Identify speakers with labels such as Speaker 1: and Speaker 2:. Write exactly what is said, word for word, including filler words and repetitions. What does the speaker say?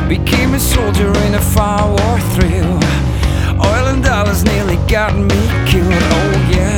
Speaker 1: Became a soldier in a fire war thrill. Oil and dollars nearly got me killed, oh yeah.